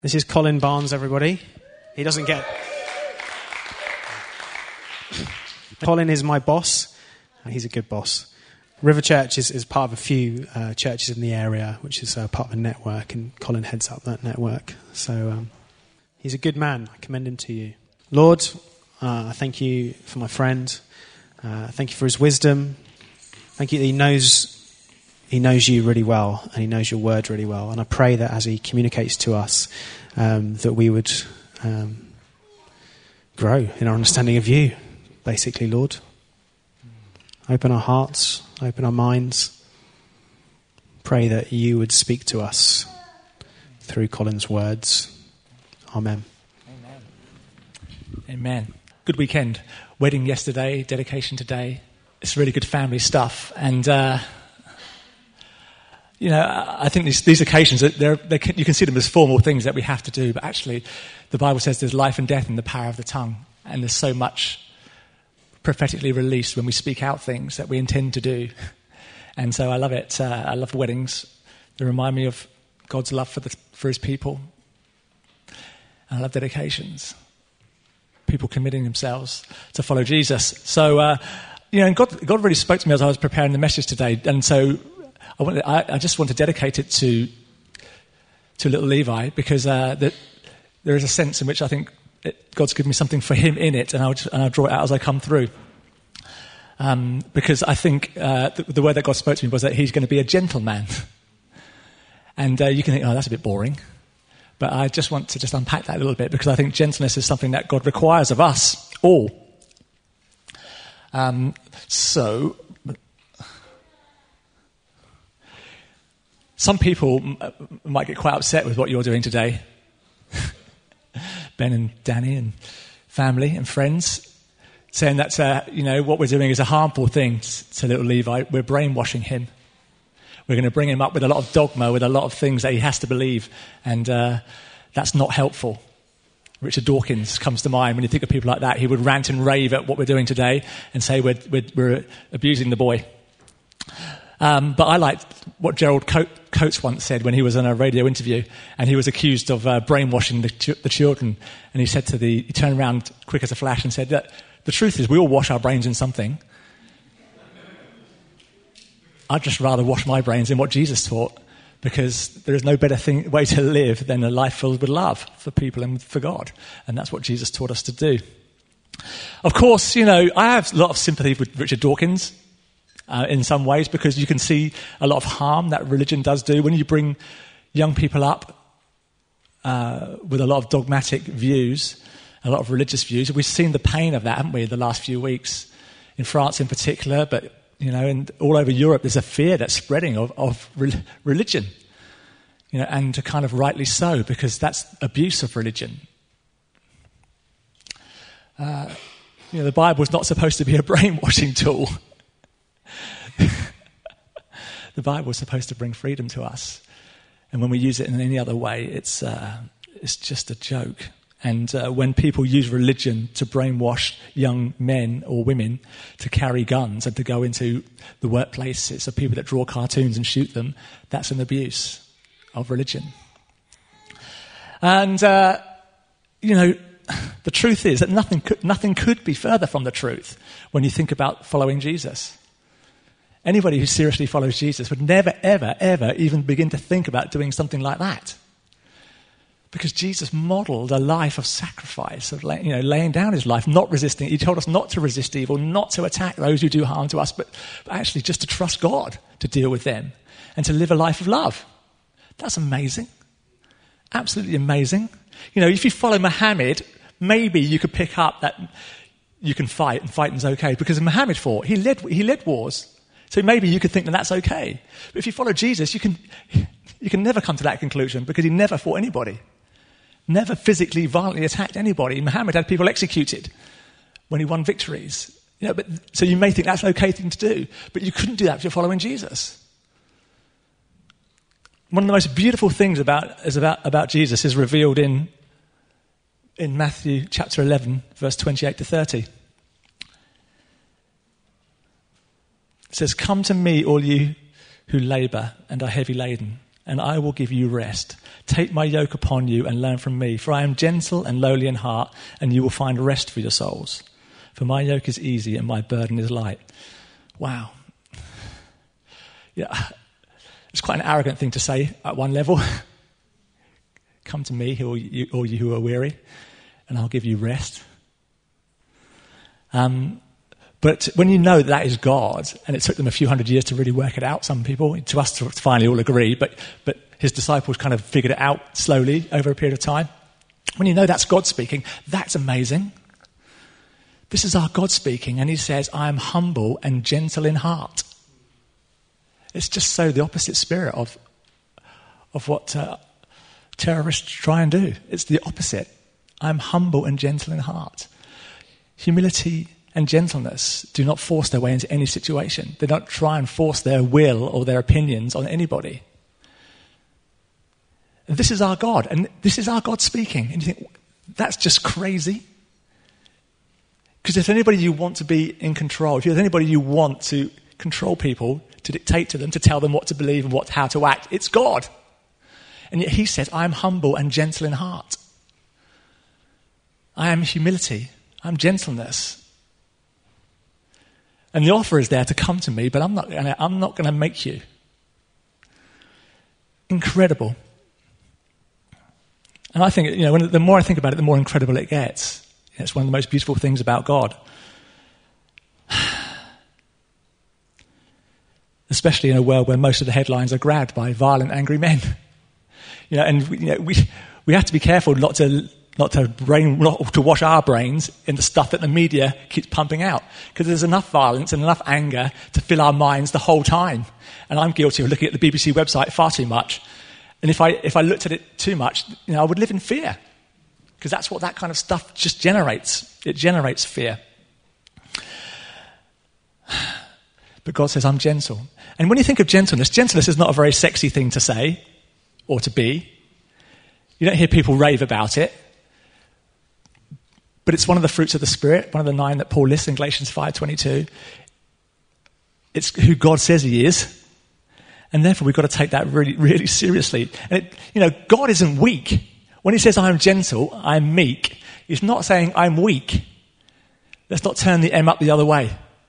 This is Colin Barnes, everybody. He doesn't get... Colin is my boss. He's a good boss. River Church is part of a few churches in the area, which is part of a network, and Colin heads up that network. So he's a good man. I commend him to you. Lord, I thank you for my friend. Thank you for his wisdom. Thank you that he knows you really well, and he knows your word really well. And I pray that as he communicates to us, that we would grow in our understanding of you, basically, Lord. Open our hearts, open our minds. Pray that you would speak to us through Colin's words. Amen. Amen. Amen. Good weekend. Wedding yesterday, dedication today. It's really good family stuff. And, I think these occasions, you can see them as formal things that we have to do, but actually the Bible says there's life and death in the power of the tongue, and there's so much prophetically released when we speak out things that we intend to do. And so I love it. I love weddings. They remind me of God's love for his people. And I love dedications. People committing themselves to follow Jesus. So, and God really spoke to me as I was preparing the message today. And so I just want to dedicate it to little Levi, because there is a sense in which I think God's given me something for him in it, and I'll draw it out as I come through. Because I think the word that God spoke to me was that he's going to be a gentleman. And you can think, oh, that's a bit boring. But I just want to unpack that a little bit, because I think gentleness is something that God requires of us all. So some people might get quite upset with what you're doing today. Ben and Danny and family and friends, saying that, what we're doing is a harmful thing to little Levi. We're brainwashing him. We're going to bring him up with a lot of dogma, with a lot of things that he has to believe, and that's not helpful. Richard Dawkins comes to mind when you think of people like that. He would rant and rave at what we're doing today and say we're abusing the boy. But I liked what Gerald Coates once said when he was on a radio interview, and he was accused of brainwashing the children. And he said he turned around quick as a flash and said that the truth is we all wash our brains in something. I'd just rather wash my brains in what Jesus taught, because there is no better way to live than a life filled with love for people and for God. And that's what Jesus taught us to do. Of course, I have a lot of sympathy with Richard Dawkins. In some ways, because you can see a lot of harm that religion does do when you bring young people up with a lot of dogmatic views, a lot of religious views. We've seen the pain of that, haven't we, the last few weeks, in France in particular, but and all over Europe there's a fear that's spreading of religion, and kind of rightly so, because that's abuse of religion. The Bible is not supposed to be a brainwashing tool. The Bible is supposed to bring freedom to us, and when we use it in any other way, it's just a joke. And when people use religion to brainwash young men or women to carry guns and to go into the workplaces of people that draw cartoons and shoot them, that's an abuse of religion. And the truth is that nothing could be further from the truth when you think about following Jesus. Anybody who seriously follows Jesus would never, ever, ever even begin to think about doing something like that. Because Jesus modeled a life of sacrifice, of laying down his life, not resisting. He told us not to resist evil, not to attack those who do harm to us, but actually just to trust God to deal with them and to live a life of love. That's amazing. Absolutely amazing. If you follow Muhammad, maybe you could pick up that you can fight, and fighting's okay, because Muhammad fought. He led wars. So maybe you could think that that's okay. But if you follow Jesus, you can never come to that conclusion, because he never fought anybody. Never physically, violently attacked anybody. Muhammad had people executed when he won victories. So you may think that's an okay thing to do, but you couldn't do that if you're following Jesus. One of the most beautiful things about Jesus is revealed in Matthew chapter 11, verse 28 to 30. It says, "Come to me, all you who labour and are heavy laden, and I will give you rest. Take my yoke upon you and learn from me, for I am gentle and lowly in heart, and you will find rest for your souls. For my yoke is easy and my burden is light. Wow. Yeah, it's quite an arrogant thing to say at one level. Come to me, all you who are weary, and I'll give you rest. But when you know that is God, and it took them a few hundred years to really work it out, some people, to us to finally all agree, but his disciples kind of figured it out slowly over a period of time. When you know that's God speaking, that's amazing. This is our God speaking, and he says, I am humble and gentle in heart. It's just so the opposite spirit of what terrorists try and do. It's the opposite. I'm humble and gentle in heart. Humility and gentleness do not force their way into any situation. They don't try and force their will or their opinions on anybody. And this is our God, and this is our God speaking. And you think, that's just crazy. Because if anybody you want to be in control, if there's anybody you want to control people, to dictate to them, to tell them what to believe and how to act, it's God. And yet he says, I am humble and gentle in heart. I am humility. I'm gentleness. And the offer is there to come to me, but I'm not going to make you. Incredible. And I think, the more I think about it, the more incredible it gets. It's one of the most beautiful things about God. Especially in a world where most of the headlines are grabbed by violent, angry men. We have to be careful not to wash our brains in the stuff that the media keeps pumping out, because there's enough violence and enough anger to fill our minds the whole time. And I'm guilty of looking at the BBC website far too much. And if I looked at it too much, I would live in fear, because that's what that kind of stuff just generates. It generates fear. But God says, I'm gentle. And when you think of gentleness is not a very sexy thing to say or to be. You don't hear people rave about it. But it's one of the fruits of the Spirit, one of the 9 that Paul lists in Galatians 5:22. It's who God says he is. And therefore we've got to take that really, really seriously. And God isn't weak. When he says I am gentle, I am meek, he's not saying I'm weak. Let's not turn the M up the other way.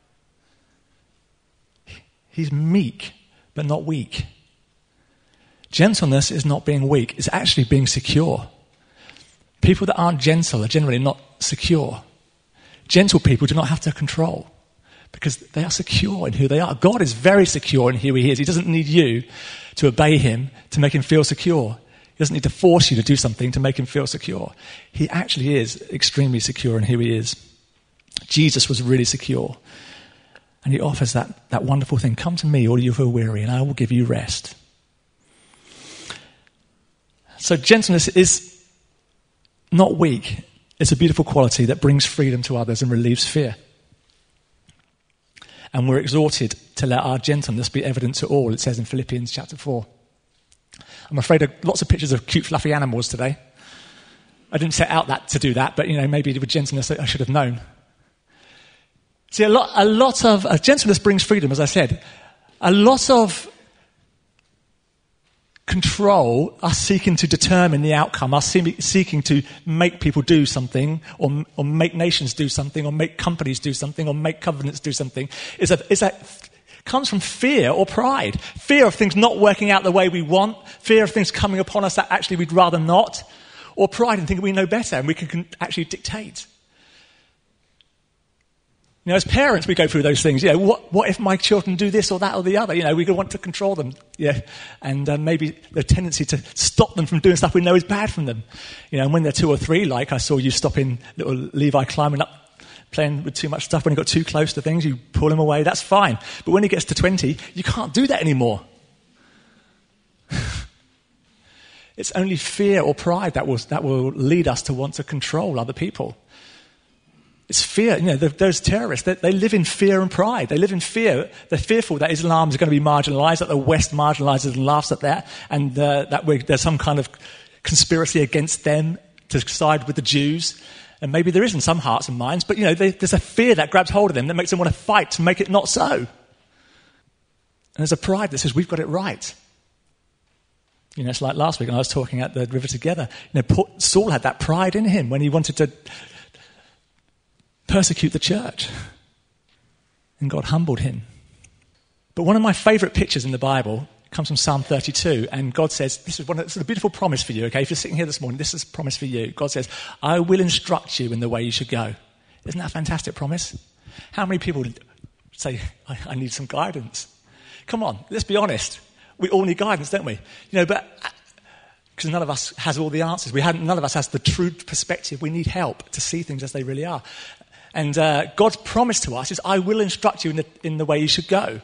He's meek, but not weak. Gentleness is not being weak. It's actually being secure. People that aren't gentle are generally not secure. Gentle people do not have to control because they are secure in who they are. God is very secure in who he is. He doesn't need you to obey him to make him feel secure. He doesn't need to force you to do something to make him feel secure. He actually is extremely secure in who he is. Jesus was really secure. And he offers that wonderful thing. Come to me, all you who are weary, and I will give you rest. So gentleness is not weak. It's a beautiful quality that brings freedom to others and relieves fear. And we're exhorted to let our gentleness be evident to all, it says in Philippians chapter 4. I'm afraid there are lots of pictures of cute, fluffy animals today. I didn't set out to do that, but maybe with gentleness I should have known. See, a lot of gentleness brings freedom, as I said. A lot of control, us seeking to determine the outcome, us seeking to make people do something, or make nations do something, or make companies do something, or make covenants do something, comes from fear or pride. Fear of things not working out the way we want, fear of things coming upon us that actually we'd rather not, or pride in thinking we know better and we can actually dictate. As parents, we go through those things. What if my children do this or that or the other? We want to control them. And maybe the tendency to stop them from doing stuff we know is bad from them. And when they're 2 or 3, like I saw you stopping little Levi climbing up, playing with too much stuff. When he got too close to things, you pull him away. That's fine. But when he gets to 20, you can't do that anymore. It's only fear or pride that will lead us to want to control other people. It's fear. Those terrorists, they live in fear and pride. They live in fear. They're fearful that Islam is going to be marginalized, that the West marginalizes and laughs at that, and that there's some kind of conspiracy against them to side with the Jews. And maybe there is in some hearts and minds, but there's a fear that grabs hold of them that makes them want to fight to make it not so. And there's a pride that says we've got it right. You know, it's like last week when I was talking at the River Together. You know, Saul had that pride in him when he wanted to persecute the church. And God humbled him. But one of my favourite pictures in the Bible comes from Psalm 32. And God says, this is a beautiful promise for you, okay? If you're sitting here this morning, this is a promise for you. God says, I will instruct you in the way you should go. Isn't that a fantastic promise? How many people say, I need some guidance? Come on, let's be honest. We all need guidance, don't we? You know, but because none of us has all the answers. None of us has the true perspective. We need help to see things as they really are. And God's promise to us is, I will instruct you in the way you should go.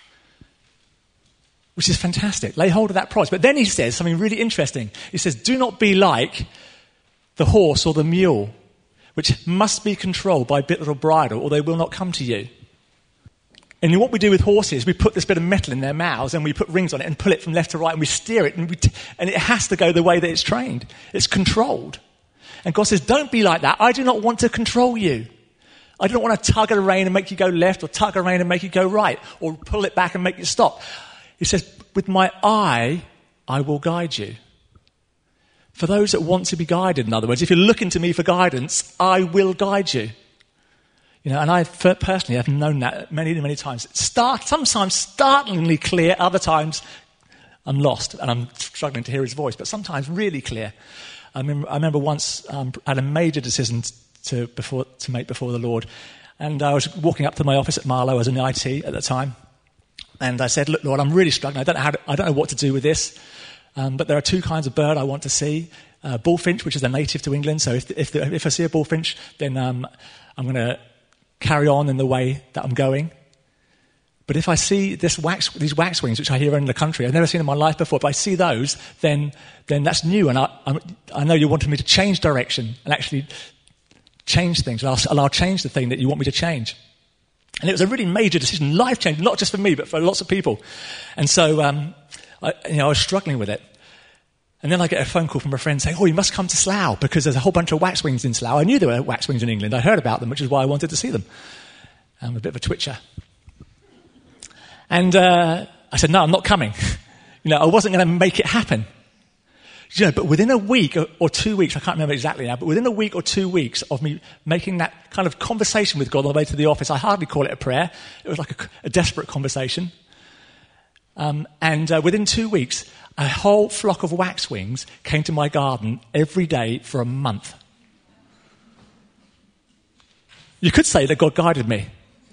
Which is fantastic. Lay hold of that promise. But then he says something really interesting. He says, do not be like the horse or the mule, which must be controlled by bit or bridle, or they will not come to you. And what we do with horses, we put this bit of metal in their mouths and we put rings on it and pull it from left to right and we steer it and it has to go the way that it's trained. It's controlled. And God says, don't be like that. I do not want to control you. I don't want to tug at a rein and make you go left or tug a rein and make you go right or pull it back and make you stop. He says, with my eye, I will guide you. For those that want to be guided, in other words, if you're looking to me for guidance, I will guide you. You know, and I personally have known that many, many times. Sometimes startlingly clear, other times I'm lost and I'm struggling to hear his voice, but sometimes really clear. I remember once I had a major decision to make before the Lord, and I was walking up to my office at Marlow as an IT at the time, and I said, "Look, Lord, I'm really struggling. I don't know what to do with this, but there are two kinds of bird I want to see: bullfinch, which is a native to England. So if I see a bullfinch, then I'm going to carry on in the way that I'm going. But if I see these waxwings, which I hear in the country, I've never seen in my life before, but I see those, then that's new. And I know you wanted me to change direction and actually change things. And I'll change the thing that you want me to change." And it was a really major decision, life-changing, not just for me, but for lots of people. And so I was struggling with it. And then I get a phone call from a friend saying, "Oh, you must come to Slough because there's a whole bunch of waxwings in Slough." I knew there were waxwings in England. I heard about them, which is why I wanted to see them. I'm a bit of a twitcher. And I said, "No, I'm not coming." I wasn't going to make it happen. But within a week or 2 weeks, I can't remember exactly now, but within a week or 2 weeks of me making that kind of conversation with God on the way to the office, I hardly call it a prayer. It was like a desperate conversation. And within 2 weeks, a whole flock of waxwings came to my garden every day for a month. You could say that God guided me.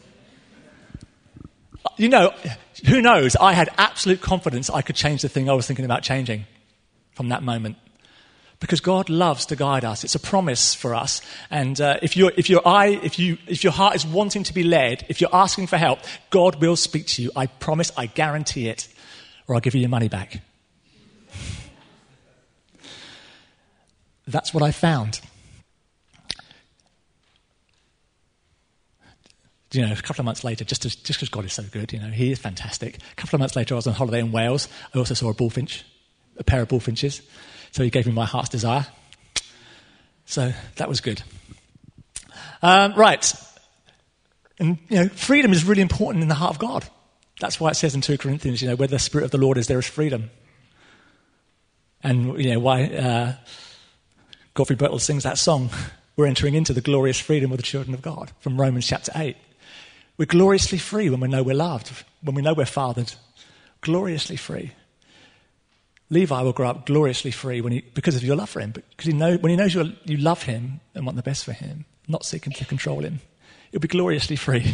Who knows? I had absolute confidence I could change the thing I was thinking about changing from that moment. Because God loves to guide us. It's a promise for us. And if your heart is wanting to be led, if you're asking for help, God will speak to you. I promise, I guarantee it. Or I'll give you your money back. That's what I found. A couple of months later, just because God is so good, He is fantastic. A couple of months later, I was on holiday in Wales. I also saw a pair of bullfinches. So He gave me my heart's desire. So that was good. Right. And, freedom is really important in the heart of God. That's why it says in 2 Corinthians, where the Spirit of the Lord is, there is freedom. And, why Godfrey Birtles sings that song, "We're entering into the glorious freedom of the children of God," from Romans chapter 8. We're gloriously free when we know we're loved, when we know we're fathered. Gloriously free. Levi will grow up gloriously free because of your love for him. Because when he knows you love him and want the best for him, not seeking to control him, he'll be gloriously free.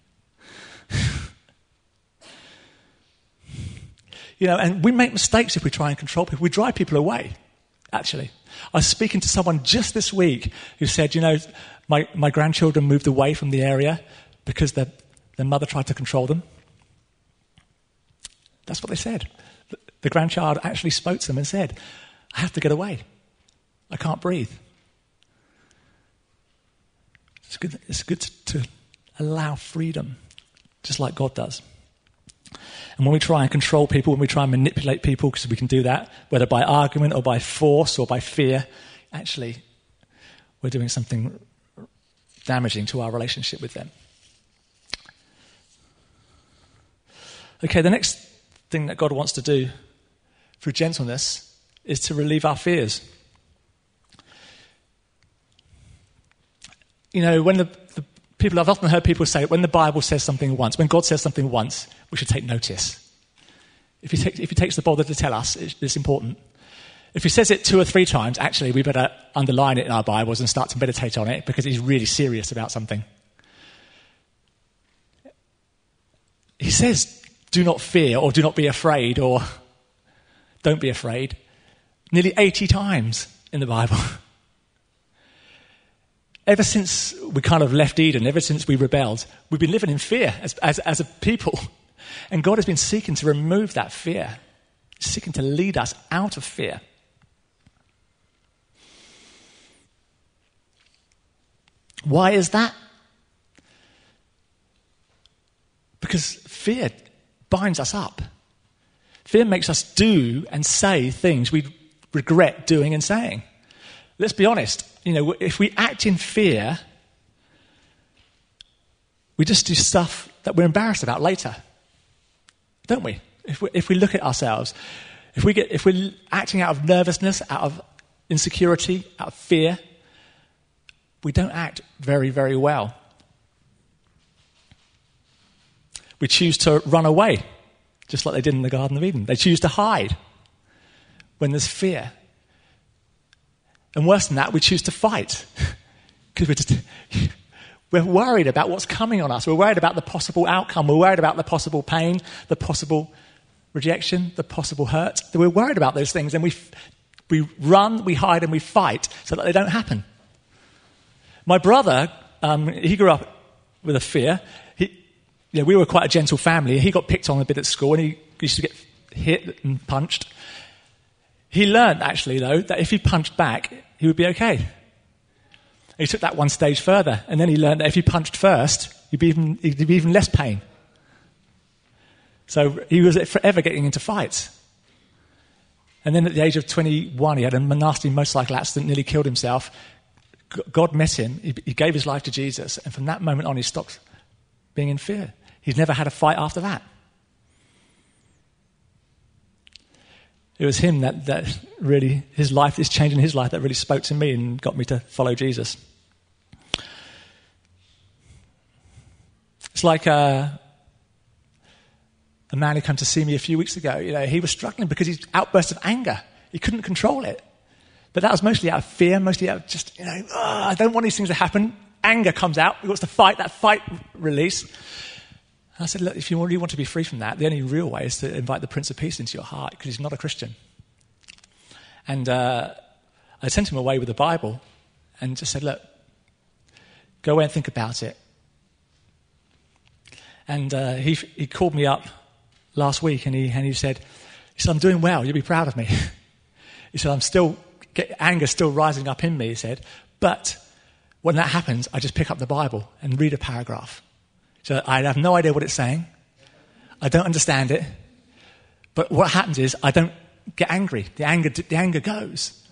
And we make mistakes if we try and control people. We drive people away, actually. I was speaking to someone just this week who said, my grandchildren moved away from the area because their mother tried to control them. That's what they said. The grandchild actually spoke to them and said, "I have to get away. I can't breathe." It's good to allow freedom, just like God does. And when we try and control people, when we try and manipulate people, because we can do that, whether by argument or by force or by fear, actually, we're doing something damaging to our relationship with them. Okay, the next thing that God wants to do through gentleness is to relieve our fears. You know, when the people, I've often heard people say, when the Bible says something once, when God says something once, we should take notice. If he takes the bother to tell us, it's important. If he says it 2 or 3 times, actually, we better underline it in our Bibles and start to meditate on it because he's really serious about something. He says, do not fear, or do not be afraid, or don't be afraid, nearly 80 times in the Bible. Ever since we kind of left Eden, ever since we rebelled, we've been living in fear as a people. And God has been seeking to remove that fear, seeking to lead us out of fear. Why is that? Because fear binds us up. Fear makes us do and say things we regret doing and saying. Let's be honest. You know, if we act in fear, we just do stuff that we're embarrassed about later, don't we? If we look at ourselves, if we're acting out of nervousness, out of insecurity, out of fear, we don't act very, very well. We choose to run away, just like they did in the Garden of Eden. They choose to hide when there's fear. And worse than that, we choose to fight because we're worried about what's coming on us. We're worried about the possible outcome. We're worried about the possible pain, the possible rejection, the possible hurt. We're worried about those things, and we run, we hide, and we fight so that they don't happen. My brother, he grew up with a fear. We were quite a gentle family. He got picked on a bit at school, and he used to get hit and punched. He learned, actually, though, that if he punched back, he would be okay. He took that one stage further, and then he learned that if he punched first, he'd be even less pain. So he was forever getting into fights. And then at the age of 21, he had a nasty motorcycle accident, nearly killed himself. God met him. He gave his life to Jesus, and from that moment on, he stopped being in fear. He's never had a fight after that. It was him that really, his life, this change in his life that really spoke to me and got me to follow Jesus. It's like a man who came to see me a few weeks ago. You know, he was struggling because his outburst of anger, he couldn't control it. But that was mostly out of fear, mostly out of just, I don't want these things to happen. Anger comes out. He wants to fight, that fight release. And I said, look, if you really want to be free from that, the only real way is to invite the Prince of Peace into your heart, because he's not a Christian. And I sent him away with the Bible and just said, look, go away and think about it. And he called me up last week and he said, I'm doing well, you'll be proud of me. He said, anger still rising up in me, he said, but when that happens, I just pick up the Bible and read a paragraph. So I have no idea what it's saying. I don't understand it. But what happens is I don't get angry. The anger goes.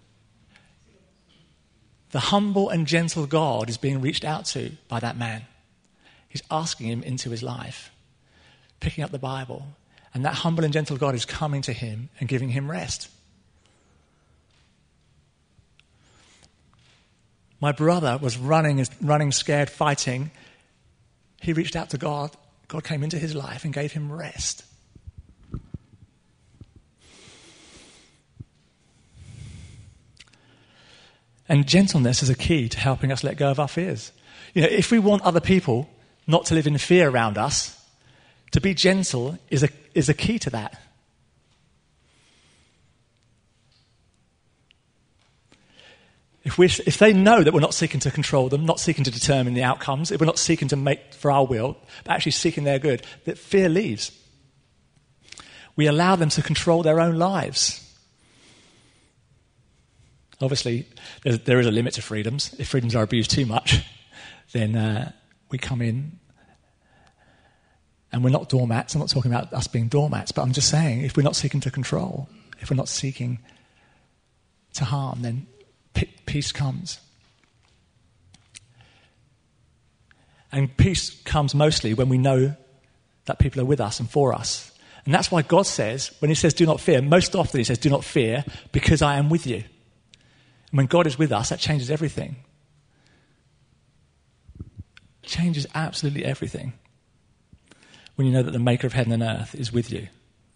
The humble and gentle God is being reached out to by that man. He's asking him into his life, picking up the Bible. And that humble and gentle God is coming to him and giving him rest. My brother was running, scared, fighting. He reached out to God. God came into his life and gave him rest. And gentleness is a key to helping us let go of our fears. You know, if we want other people not to live in fear around us, to be gentle is a key to that. If they know that we're not seeking to control them, not seeking to determine the outcomes, if we're not seeking to make for our will, but actually seeking their good, that fear leaves. We allow them to control their own lives. Obviously, there is a limit to freedoms. If freedoms are abused too much, then we come in and we're not doormats. I'm not talking about us being doormats, but I'm just saying if we're not seeking to control, if we're not seeking to harm, then peace comes. And peace comes mostly when we know that people are with us and for us. And that's why God says, when he says do not fear, most often he says do not fear because I am with you. And when God is with us, that changes everything. It changes absolutely everything when you know that the maker of heaven and earth is with you.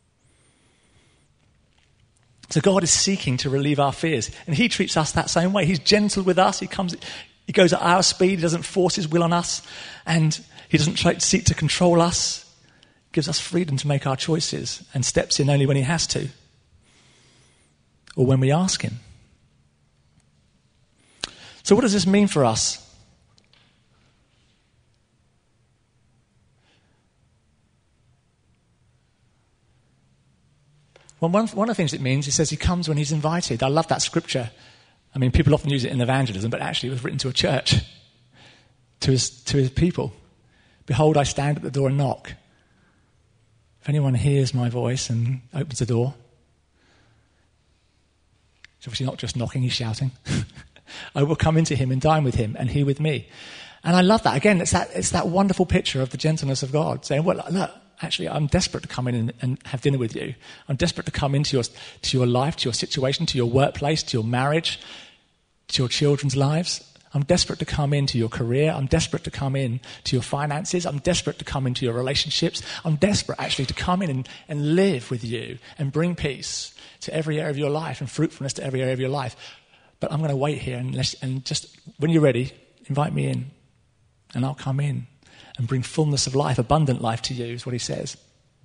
So God is seeking to relieve our fears. And he treats us that same way. He's gentle with us. He goes at our speed. He doesn't force his will on us. And he doesn't try to seek to control us. Gives us freedom to make our choices and steps in only when he has to. Or when we ask him. So what does this mean for us? Well, one of the things it means, it says he comes when he's invited. I love that scripture. I mean, people often use it in evangelism, but actually it was written to a church, to his people. Behold, I stand at the door and knock. If anyone hears my voice and opens the door, he's obviously not just knocking, he's shouting. I will come into him and dine with him and he with me. And I love that. Again, it's that wonderful picture of the gentleness of God, saying, well, look, actually, I'm desperate to come in and have dinner with you. I'm desperate to come into your life, to your situation, to your workplace, to your marriage, to your children's lives. I'm desperate to come into your career. I'm desperate to come in to your finances. I'm desperate to come into your relationships. I'm desperate actually to come in and live with you and bring peace to every area of your life and fruitfulness to every area of your life. But I'm going to wait here and just, when you're ready, invite me in and I'll come in and bring fullness of life, abundant life to you, is what he says.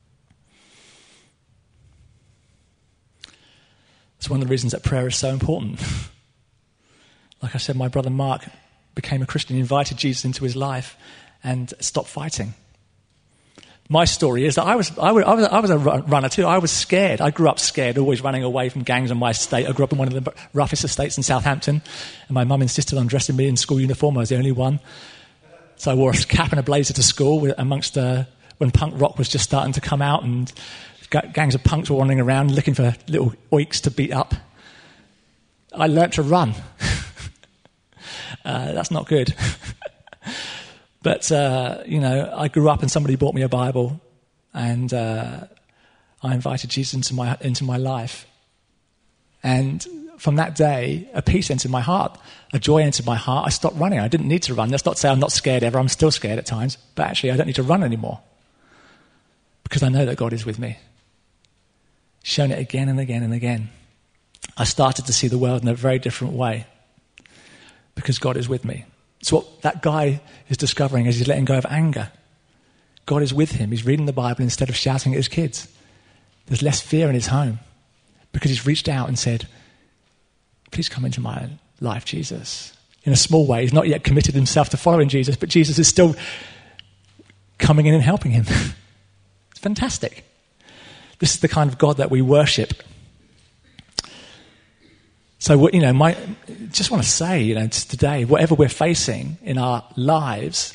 It's one of the reasons that prayer is so important. Like I said, my brother Mark became a Christian, invited Jesus into his life and stopped fighting. My story is that I was a runner too. I was scared. I grew up scared, always running away from gangs on my estate. I grew up in one of the roughest estates in Southampton, and my mum insisted on dressing me in school uniform. I was the only one. So I wore a cap and a blazer to school amongst when punk rock was just starting to come out, and gangs of punks were wandering around looking for little oiks to beat up. I learnt to run. That's not good. But, I grew up and somebody bought me a Bible, and I invited Jesus into my life. And from that day, a peace entered my heart, a joy entered my heart. I stopped running. I didn't need to run. Let's not say I'm not scared ever. I'm still scared at times. But actually, I don't need to run anymore because I know that God is with me. Shown it again and again and again. I started to see the world in a very different way because God is with me. It's what that guy is discovering as he's letting go of anger. God is with him. He's reading the Bible instead of shouting at his kids. There's less fear in his home because he's reached out and said, please come into my life, Jesus. In a small way, he's not yet committed himself to following Jesus, but Jesus is still coming in and helping him. It's fantastic. This is the kind of God that we worship. So, just want to say, today, whatever we're facing in our lives,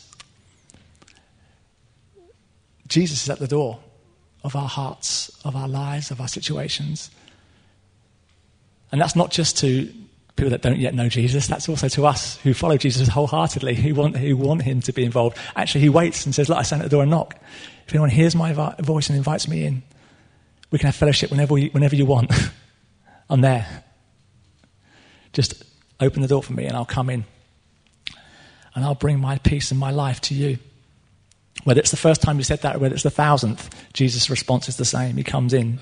Jesus is at the door of our hearts, of our lives, of our situations. And that's not just to people that don't yet know Jesus, that's also to us who follow Jesus wholeheartedly, who want him to be involved. Actually, he waits and says, look, I stand at the door and knock. If anyone hears my voice and invites me in, we can have fellowship whenever you want. I'm there. Just open the door for me and I'll come in. And I'll bring my peace and my life to you. Whether it's the first time you said that or whether it's the 1,000th, Jesus' response is the same. He comes in.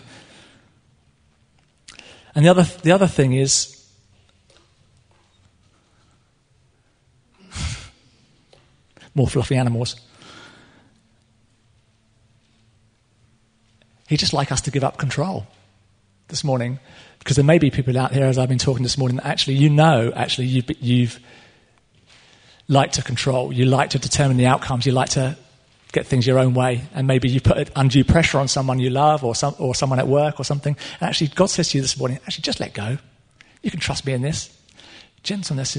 And the other thing is, more fluffy animals. He'd just like us to give up control this morning. Because there may be people out here, as I've been talking this morning, that actually you've like to control. You like to determine the outcomes. You like to get things your own way. And maybe you put undue pressure on someone you love or someone at work or something. And actually, God says to you this morning, actually, just let go. You can trust me in this. Gentleness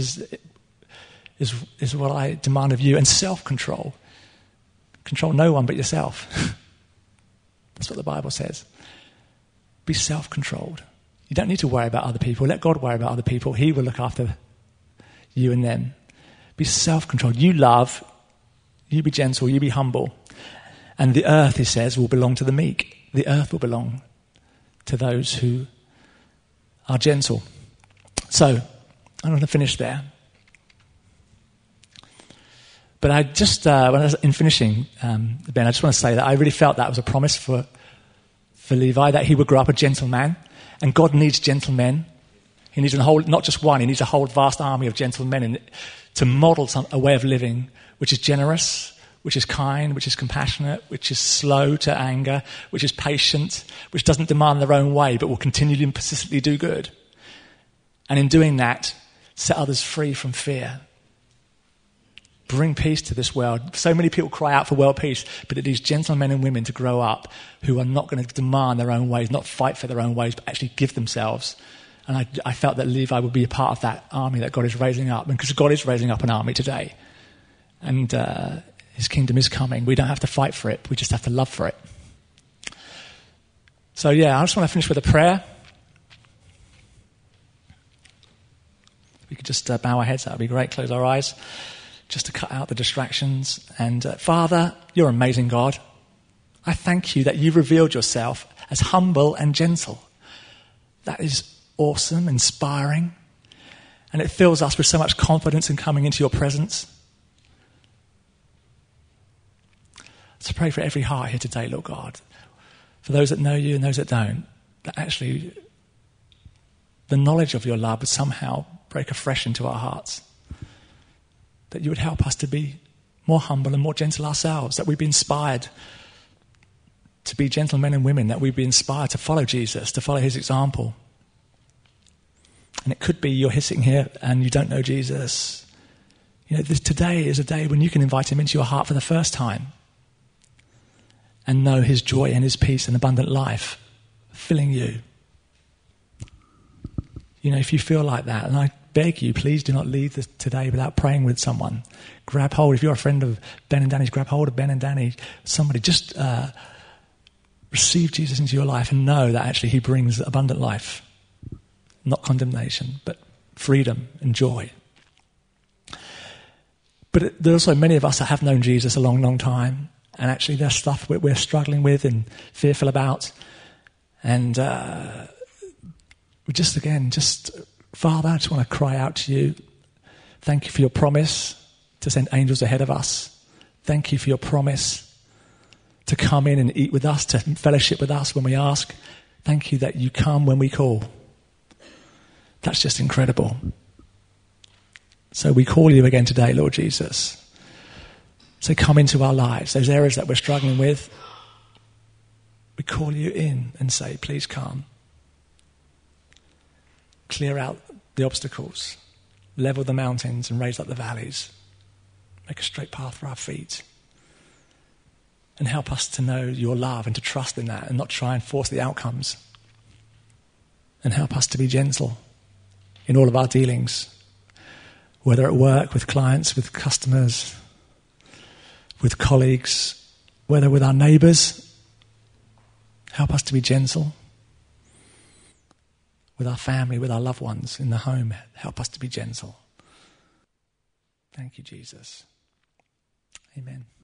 is what I demand of you. And self-control. Control no one but yourself. That's what the Bible says. Be self-controlled. You don't need to worry about other people. Let God worry about other people. He will look after you and them. Be self-controlled. You love, you be gentle, you be humble. And the earth, he says, will belong to the meek. the earth will belong to those who are gentle. So, I'm going to finish there. But I just, when I was in finishing, Ben, I just want to say that I really felt that was a promise for Levi, that he would grow up a gentleman. And God needs gentlemen. He needs not just one, he needs a whole vast army of gentlemen to model a way of living which is generous, which is kind, which is compassionate, which is slow to anger, which is patient, which doesn't demand their own way but will continually and persistently do good. And in doing that, set others free from fear. Bring peace to this world. So many people cry out for world peace, but it needs gentlemen and women to grow up who are not going to demand their own ways, not fight for their own ways, but actually give themselves. And I felt that Levi would be a part of that army that God is raising up. And because God is raising up an army today, and his kingdom is coming, we don't have to fight for it. We just have to love for it. So yeah, I just want to finish with a prayer. We could just bow our heads. That would be great. Close our eyes, just to cut out the distractions. And Father, you're an amazing God. I thank you that you revealed yourself as humble and gentle. That is awesome, inspiring, and it fills us with so much confidence in coming into your presence. So pray for every heart here today, Lord God, for those that know you and those that don't, that actually the knowledge of your love would somehow break afresh into our hearts, that you would help us to be more humble and more gentle ourselves, that we'd be inspired to be gentlemen and women, that we'd be inspired to follow Jesus, to follow his example. And it could be you're sitting here and you don't know Jesus. You know, today is a day when you can invite him into your heart for the first time and know his joy and his peace and abundant life filling you. You know, if you feel like that, and I beg you, please do not leave this today without praying with someone. Grab hold. If you're a friend of Ben and Danny's, grab hold of Ben and Danny. Somebody just receive Jesus into your life and know that actually he brings abundant life. Not condemnation, but freedom and joy. But there's also many of us that have known Jesus a long, long time, and actually there's stuff we're struggling with and fearful about. And we just, Father, I just want to cry out to you. Thank you for your promise to send angels ahead of us. Thank you for your promise to come in and eat with us, to fellowship with us when we ask. Thank you that you come when we call. That's just incredible. So we call you again today, Lord Jesus. So come into our lives, those areas that we're struggling with. We call you in and say, please come. Clear out the obstacles, level the mountains and raise up the valleys. Make a straight path for our feet. And help us to know your love and to trust in that and not try and force the outcomes. And help us to be gentle in all of our dealings, whether at work, with clients, with customers, with colleagues, whether with our neighbours. Help us to be gentle. With our family, with our loved ones in the home, help us to be gentle. Thank you, Jesus. Amen.